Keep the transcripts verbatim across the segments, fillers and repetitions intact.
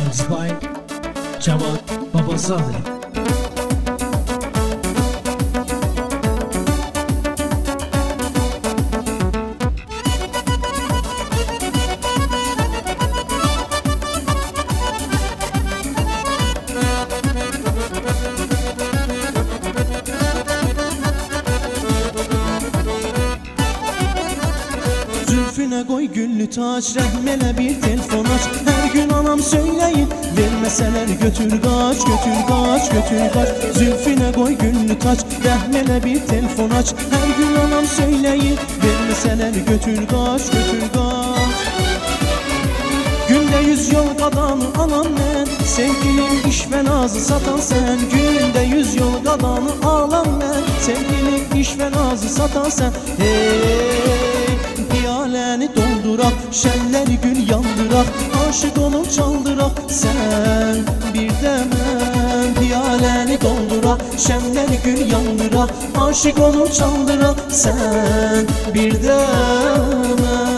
Mixed by Cemal Babazadə. Zülfüne koy güllü taç, rəhmələ bir telefon aç. Hər gün anam söyləyin, verməsələr götür qaç, götür qaç, götür qaç. Zülfüne koy güllü taç, rəhmələ bir telefon aç. Hər gün anam söyləyin, verməsələr götür qaç, götür qaç. Gündə yüz yol qadanı alan mən, sevgilim iş və nazı satan sən. Gündə yüz yol qadanı alan mən, sevgilim iş və nazı satan sən. Hey, piyaləni dolduraq, şənləri gül yandıraq, aşık olub çaldıraq sən bir də mən. Piyaləni dolduraq, şənləri gül yandıraq, aşık olub çaldıraq sən bir də mən.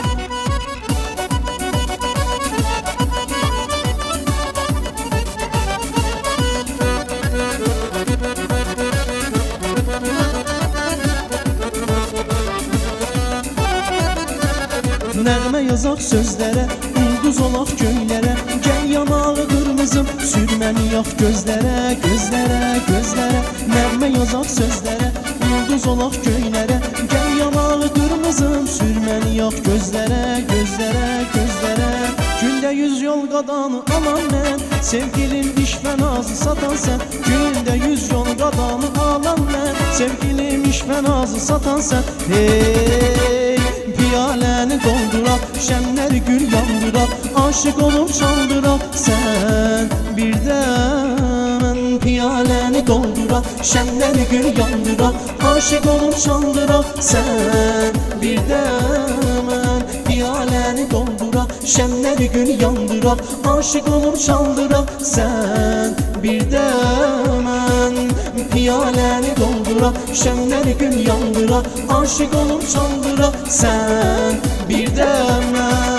Nəğmə yazaq sözlərə, ulduz olaq göylərə. Gəl yanağı qırmızım, sürməni yax gözlərə, gözlərə, gözlərə. Nəğmə yazaq sözlərə, ulduz olaq göylərə. Gəl yanağı qırmızım, sürməni yax gözlərə, gözlərə, gözlərə. Gündə yüz yol qadanı alan mən, sevgilim iş və nazı satan sən. Gündə yüz yol qadanı alan mən, sevgilim iş və nazı satan sən. Hey, piyaləni dolduraq, şənləri gül yandıraq, aşık olub çaldıraq sən bir də mən. Piyaləni dolduraq, şənləri gül yandıraq, aşık olub çaldıraq sən bir də mən. Piyaləni dolduraq, şənləri gül yandıraq, aşık olub çaldıraq sən bir də mən. Piyaləni dolduraq, şənləri gül yandıraq, aşık olub çaldıraq sən bir də mən.